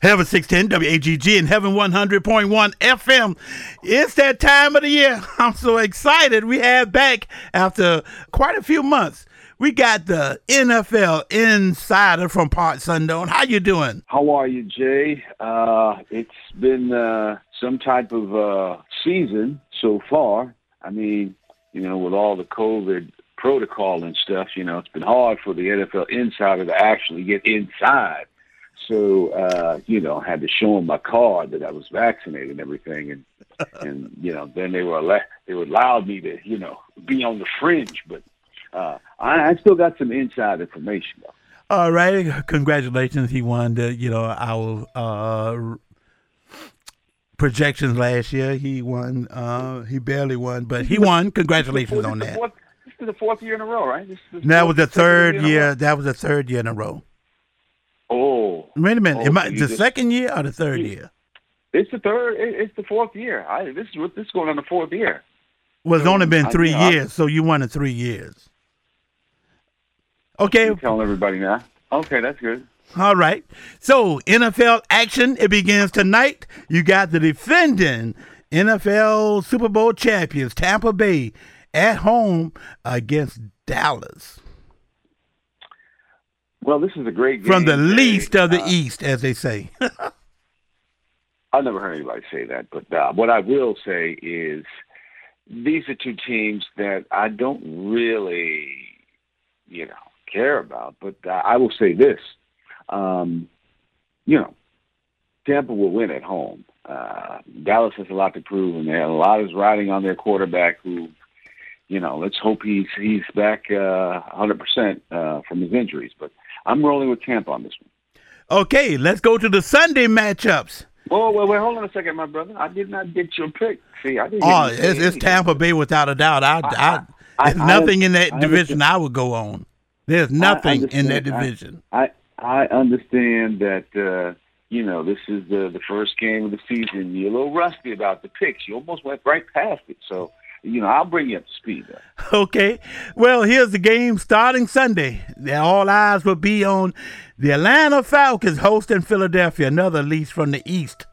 Heaven 610 WAGG and Heaven 100.1 FM. It's that time of the year. I'm so excited. We have back after quite a few months. We got the NFL insider from Parts Unknown. How you doing? How are you, Jay? It's been some type of season so far. I mean, with all the COVID protocol and stuff, it's been hard for the NFL insider to actually get inside. So, I had to show them my card that I was vaccinated and everything. And then they allowed me to, be on the fringe. But I still got some inside information, though. All right. Congratulations. He won our projections last year. He won. He barely won, but he won. Congratulations on that. This is the fourth year in a row, right? That was the third year. That was the third year in a row. Oh. Wait a minute. The second year or the third year? It's the third. It's the fourth year. This is going on the fourth year. Well, it's only been 3 years, so you won in 3 years. Okay. I'm telling everybody now. Okay, that's good. All right. So, NFL action, it begins tonight. You got the defending NFL Super Bowl champions, Tampa Bay, at home against Dallas. Well, this is a great game. From the least of the East, as they say. I've never heard anybody say that, but what I will say is these are two teams that I don't really, care about. But I will say this, Tampa will win at home. Dallas has a lot to prove, and a lot is riding on their quarterback who, let's hope he's back 100% from his injuries. But I'm rolling with Tampa on this one. Okay, let's go to the Sunday matchups. Wait, hold on a second, my brother. I did not get your pick. See, I didn't. Oh, it's Tampa Bay without a doubt. There's nothing in that division I would go on. There's nothing in that division. I understand that, this is the first game of the season. You're a little rusty about the picks. You almost went right past it. So, I'll bring you up to speed, though. Okay. Well, here's the game starting Sunday. All eyes will be on the Atlanta Falcons hosting Philadelphia, another lease from the East.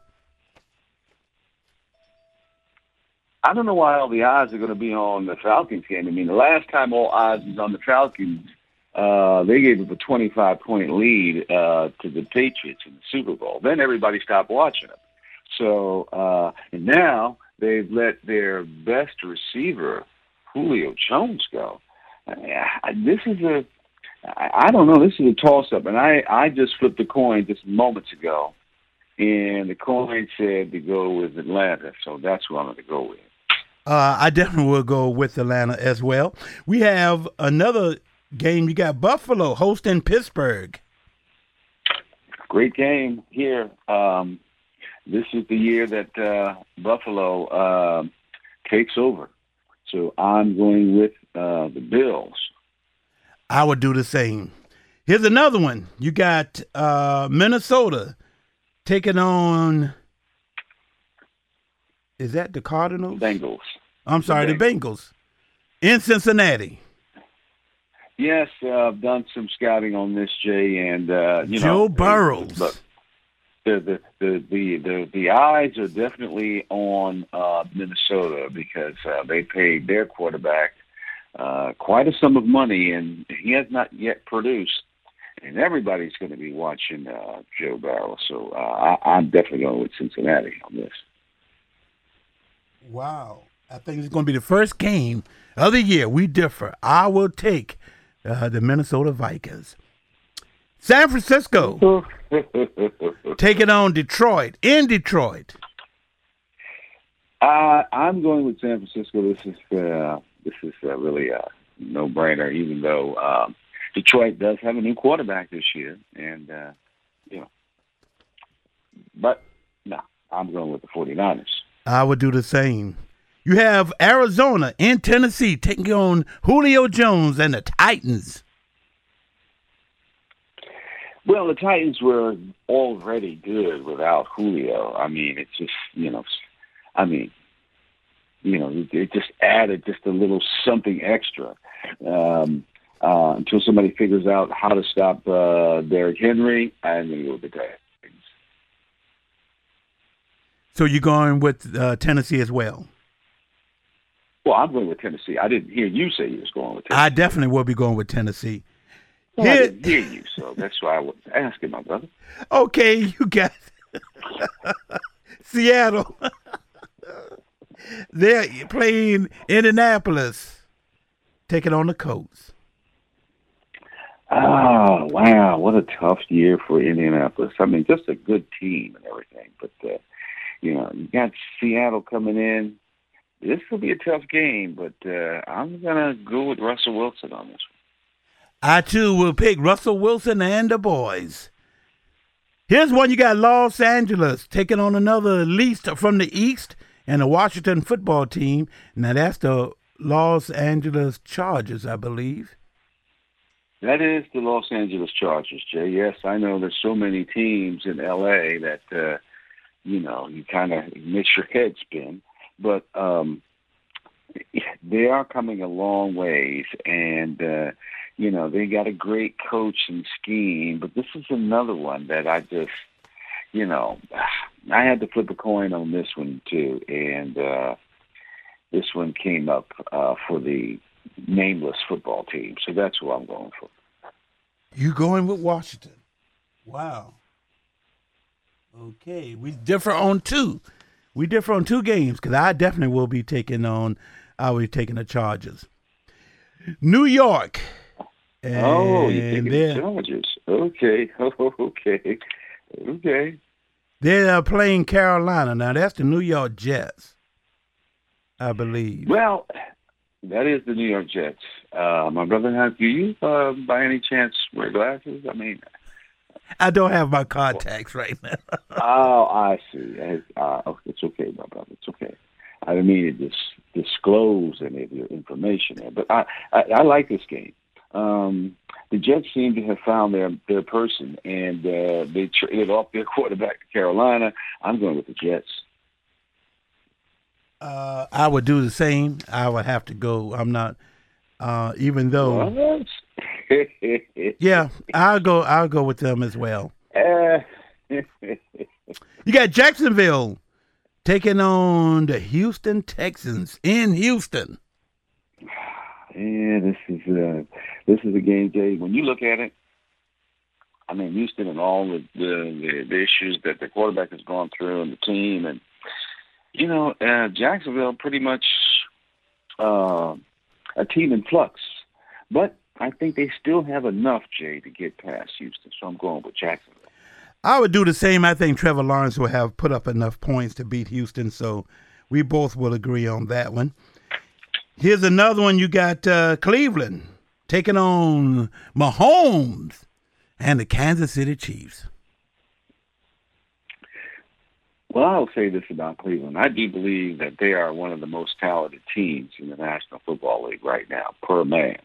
I don't know why all the eyes are going to be on the Falcons game. I mean, the last time all eyes was on the Falcons, they gave up a 25-point lead to the Patriots in the Super Bowl. Then everybody stopped watching them. So, and now they've let their best receiver, Julio Jones, go. This is I don't know. This is a toss-up, and I just flipped a coin just moments ago, and the coin said to go with Atlanta, so that's who I'm going to go with. I definitely will go with Atlanta as well. We have another game. You got Buffalo hosting Pittsburgh. Great game here. This is the year that Buffalo takes over. So I'm going with the Bills. I would do the same. Here's another one. You got Minnesota taking on, is that the Cardinals? Bengals. I'm sorry, the Bengals in Cincinnati. Yes, I've done some scouting on this, Jay, and Joe Burrows. Look, the eyes are definitely on Minnesota because they paid their quarterback quite a sum of money, and he has not yet produced. And everybody's going to be watching Joe Burrow, so I'm definitely going with Cincinnati on this. Wow. I think it's going to be the first game of the year. We differ. I will take the Minnesota Vikings. San Francisco taking on Detroit, in Detroit. I'm going with San Francisco. This is really a no-brainer, even though Detroit does have a new quarterback this year. And, but, no, I'm going with the 49ers. I would do the same. You have Arizona and Tennessee taking on Julio Jones and the Titans. Well, the Titans were already good without Julio. I mean, it's just, it just added just a little something extra until somebody figures out how to stop Derrick Henry. I'm going to go with the Titans. So you're going with Tennessee as well? Well, I'm going with Tennessee. I didn't hear you say you was going with Tennessee. I definitely will be going with Tennessee. Well, I didn't hear you, so that's why I was asking, my brother. Okay, you got Seattle. They're playing Indianapolis, taking on the Colts. Oh, wow. What a tough year for Indianapolis. I mean, just a good team and everything. But, you got Seattle coming in. This will be a tough game, but I'm going to go with Russell Wilson on this one. I, too, will pick Russell Wilson and the boys. Here's one. You got Los Angeles taking on another least from the East and the Washington football team. Now, that's the Los Angeles Chargers, I believe. That is the Los Angeles Chargers, Jay. Yes, I know there's so many teams in L.A. that, you kind of makes your head spin. But they are coming a long ways, and, they got a great coach and scheme. But this is another one that I just, I had to flip a coin on this one, too. And this one came up for the nameless football team. So that's who I'm going for. You going with Washington? Wow. Okay, we differ on two. We differ on two games because I definitely will be taking the Chargers. New York. Oh, you're taking the Chargers. Okay. Okay. They're playing Carolina. Now, that's the New York Jets, I believe. Well, that is the New York Jets. My brother, do you by any chance wear glasses? I mean, I don't have my contacts right now. Oh, I see. It's okay, my brother. It's okay. I didn't mean to disclose any of your information there, but I like this game. The Jets seem to have found their person, and they traded off their quarterback to Carolina. I'm going with the Jets. I would do the same. I would have to go. I'm not, even though. What? Yeah, I'll go with them as well. You got Jacksonville taking on the Houston Texans in Houston. Yeah, this is a game, Jay. When you look at it, I mean, Houston and all the issues that the quarterback has gone through and the team, and Jacksonville pretty much a team in flux, but I think they still have enough, Jay, to get past Houston. So I'm going with Jacksonville. I would do the same. I think Trevor Lawrence will have put up enough points to beat Houston, so we both will agree on that one. Here's another one. You got Cleveland taking on Mahomes and the Kansas City Chiefs. Well, I'll say this about Cleveland. I do believe that they are one of the most talented teams in the National Football League right now, per man.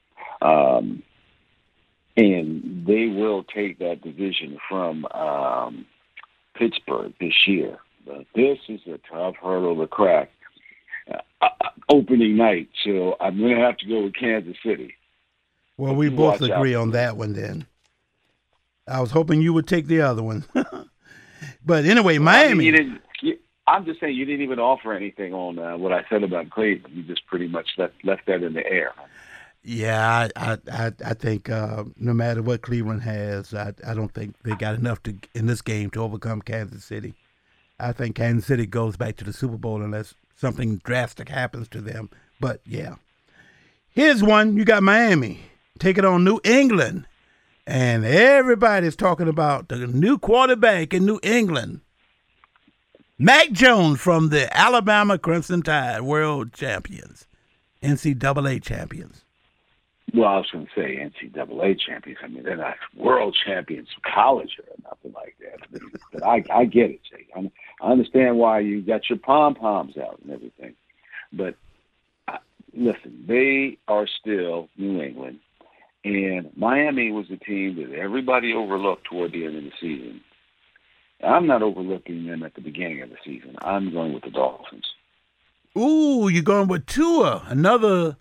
And they will take that division from Pittsburgh this year. But this is a tough hurdle to crack. Opening night, so I'm going to have to go with Kansas City. Well, we both agree on that one then. I was hoping you would take the other one. But anyway, Miami. I'm just saying you didn't even offer anything on what I said about Cleveland. You just pretty much left that in the air. Yeah, I think no matter what Cleveland has, I don't think they got enough in this game to overcome Kansas City. I think Kansas City goes back to the Super Bowl unless something drastic happens to them. But, yeah. Here's one. You got Miami taking on New England. And everybody's talking about the new quarterback in New England. Mac Jones from the Alabama Crimson Tide, world champions, NCAA champions. Well, I was going to say NCAA champions. I mean, they're not world champions of college or nothing like that. But I get it, Jay. I understand why you got your pom-poms out and everything. But, listen, they are still New England. And Miami was a team that everybody overlooked toward the end of the season. I'm not overlooking them at the beginning of the season. I'm going with the Dolphins. Ooh, you're going with Tua, another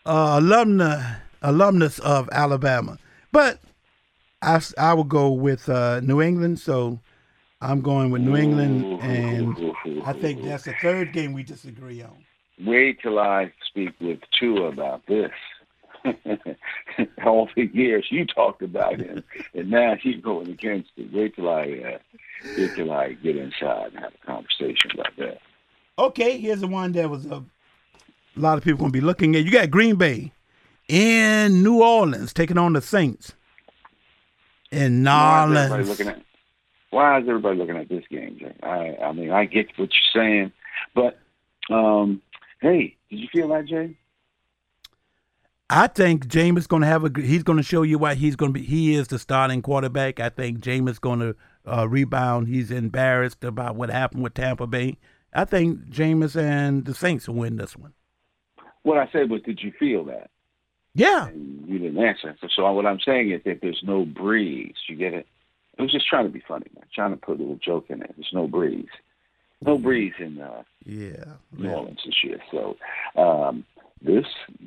alumnus of Alabama. But I will go with New England, so I'm going with New England, and I think that's the third game we disagree on. Wait till I speak with Tua about this. All the years you talked about him, and now he's going against it. Wait till I get inside and have a conversation about that. Okay, here's the one that was a lot of people going to be looking at. You got Green Bay in New Orleans taking on the Saints in New Orleans. Why is everybody looking at this game, Jay? I mean, I get what you're saying, but hey, did you feel that, Jay? I think Jameis going to he's going to show you why he is the starting quarterback. I think Jameis going to rebound. He's embarrassed about what happened with Tampa Bay. I think Jameis and the Saints will win this one. What I said was, did you feel that? Yeah. And you didn't answer. So what I'm saying is that there's no breeze. You get it? I was just trying to be funny, man. Trying to put a little joke in there. There's no breeze. No breeze in New Orleans this year. So this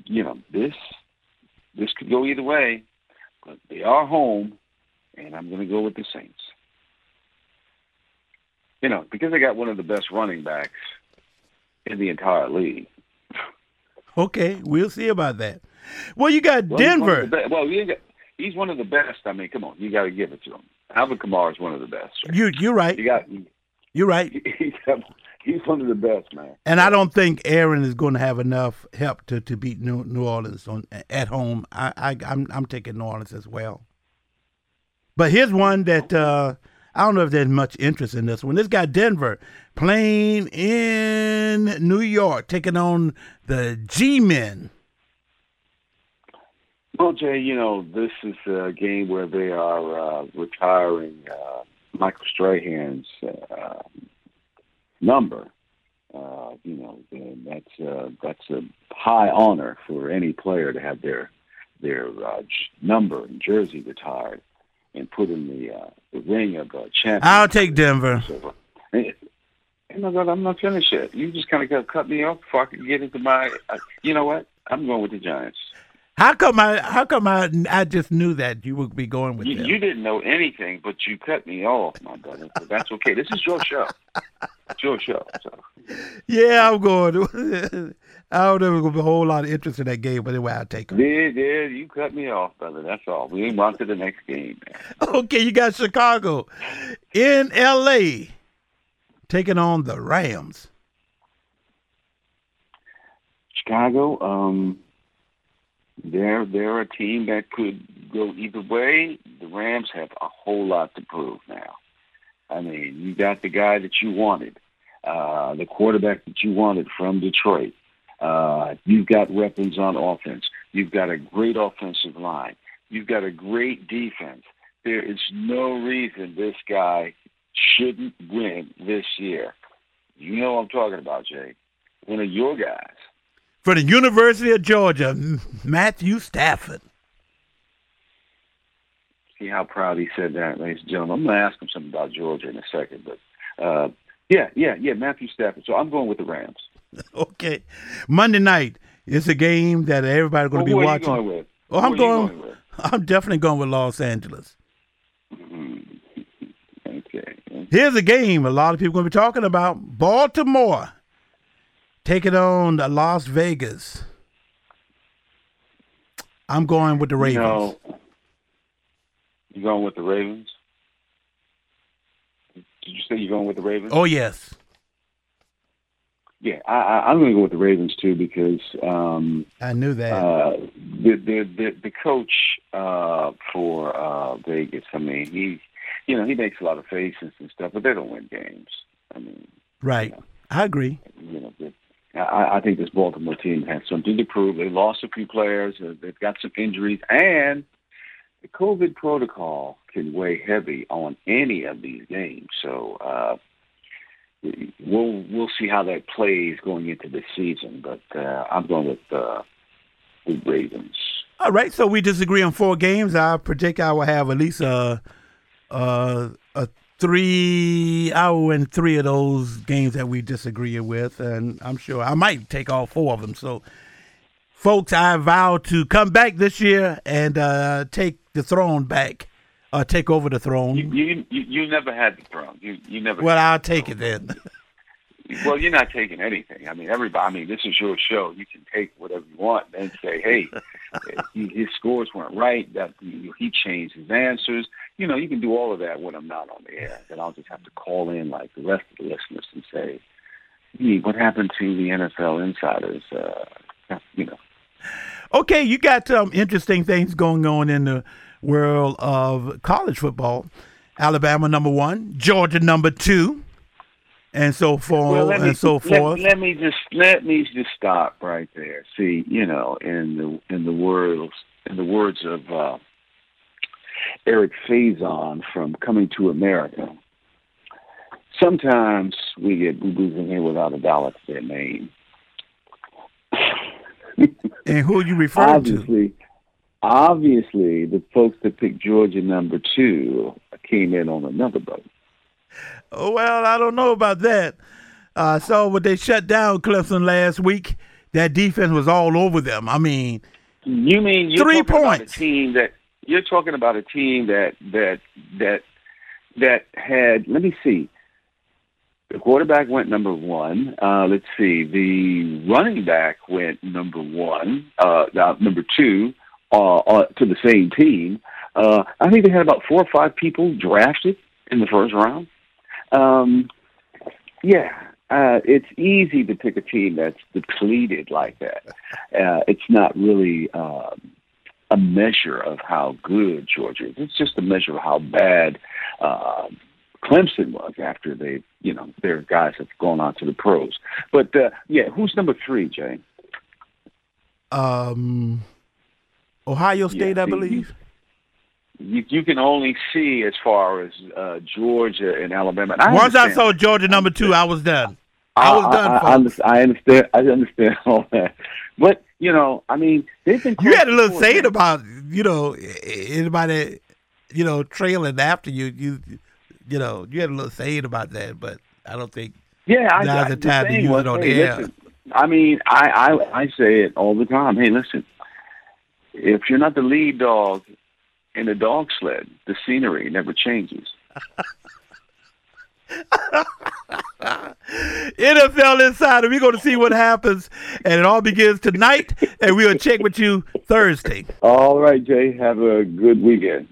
could go either way, but they are home, and I'm going to go with the Saints. Because they got one of the best running backs in the entire league. Okay, we'll see about that. Well, you got Denver. He's one of the best. I mean, come on, you got to give it to him. Alvin Kamara is one of the best. Right? You're right. You're right. He's one of the best, man. And I don't think Aaron is going to have enough help to beat New Orleans at home. I'm taking New Orleans as well. But here's one that I don't know if there's much interest in this one. This guy Denver playing in New York, taking on the G-Men. Well, Jay, this is a game where they are retiring Michael Strahan's number. And that's a high honor for any player to have their number and jersey retired and put in the ring of champions. I'll take Denver. I'm not finished yet. You just kind of cut me off before I can get into my. You know what? I'm going with the Giants. How come I just knew that you would be going with them? You didn't know anything, but you cut me off, my brother. But that's okay. This is your show. It's your show. So. Yeah, I'm going. I don't know if there's going to be a whole lot of interest in that game, but anyway, I'll take them. Yeah, you cut me off, brother. That's all. We ain't on to the next game, man. Okay, you got Chicago in L.A. taking on the Rams. Chicago, they're a team that could go either way. The Rams have a whole lot to prove now. I mean, you got the guy that you wanted, the quarterback that you wanted from Detroit. You've got weapons on offense. You've got a great offensive line. You've got a great defense. There is no reason this guy shouldn't win this year. You know what I'm talking about, Jay. One of your guys. For the University of Georgia, Matthew Stafford. See how proud he said that, ladies and gentlemen. I'm going to ask him something about Georgia in a second. But, yeah, Matthew Stafford. So I'm going with the Rams. Okay. Monday night, it's a game that everybody's going to be watching. Who are you going with? I'm definitely going with Los Angeles. Okay. Here's a game a lot of people are going to be talking about. Baltimore taking on Las Vegas. I'm going with the Ravens. You going with the Ravens? Did you say you're going with the Ravens? Oh, yes. Yeah, I'm going to go with the Ravens, too, because I knew that. The coach for Vegas, I mean, he makes a lot of faces and stuff, but they don't win games. I mean, right. I agree. I think this Baltimore team has something to prove. They lost a few players. They've got some injuries, and the COVID protocol can weigh heavy on any of these games. So we'll see how that plays going into the season. But I'm going with the Ravens. All right. So we disagree on 4 games. I predict I will have at least a 3 hour and 3 of those games that we disagree with, and I'm sure I might take all 4 of them. So, folks, I vow to come back this year and take the throne back take over the throne. You never had the throne. You never. Well, I'll take it then. Well, you're not taking anything. I mean, everybody. I mean, this is your show. You can take whatever you want and say, "Hey, his scores weren't right. That he changed his answers." You know, you can do all of that when I'm not on the air. Then I'll just have to call in like the rest of the listeners and say, "Hey, what happened to the NFL insiders?" You know. Okay, you got some interesting things going on in the world of college football. Alabama #1, Georgia #2. And so forth, Let me just stop right there. See, you know, in the words of Eric Faison from Coming to America, sometimes we get boo-boos in here without a dollar to their name. And who are you referring to? Obviously, the folks that picked Georgia #2 came in on another boat. Oh, well, I don't know about that. So when they shut down Clemson last week, that defense was all over them. I mean, you're 3 points. You're talking about a team that had. Let me see. The quarterback went #1. Let's see. The running back went #1. #2 to the same team. I think they had about 4 or 5 people drafted in the first round. It's easy to pick a team that's depleted like that. It's not really a measure of how good Georgia is. It's just a measure of how bad Clemson was after their guys have gone on to the pros. But who's #3, Jay? Ohio State, I believe. You can only see as far as Georgia and Alabama. And once I saw Georgia #2, I was done. I understand all that. But, you know, I mean, they've been... You had a little saying about, you know, anybody, you know, trailing after you. You know, you had a little saying about that, but I don't think now's the time to use it on the air. Listen, I mean, I say it all the time. Hey, listen, if you're not the lead dog in a dog sled, the scenery never changes. NFL Insider, we're going to see what happens, and it all begins tonight, and we'll check with you Thursday. All right, Jay. Have a good weekend.